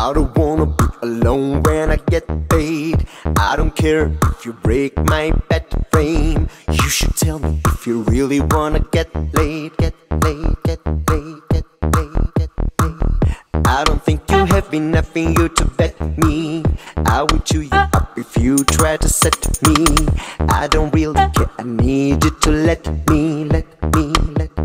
I don't wanna be alone when I get paid. I don't care if you break my bed frame. You should tell me if you really wanna get laid, get laid, get laid, get laid, get laid. I don't think you have enough in you to bet me. I will chew you up if you try to set me. I don't really care, I need you to let me, let me, let me.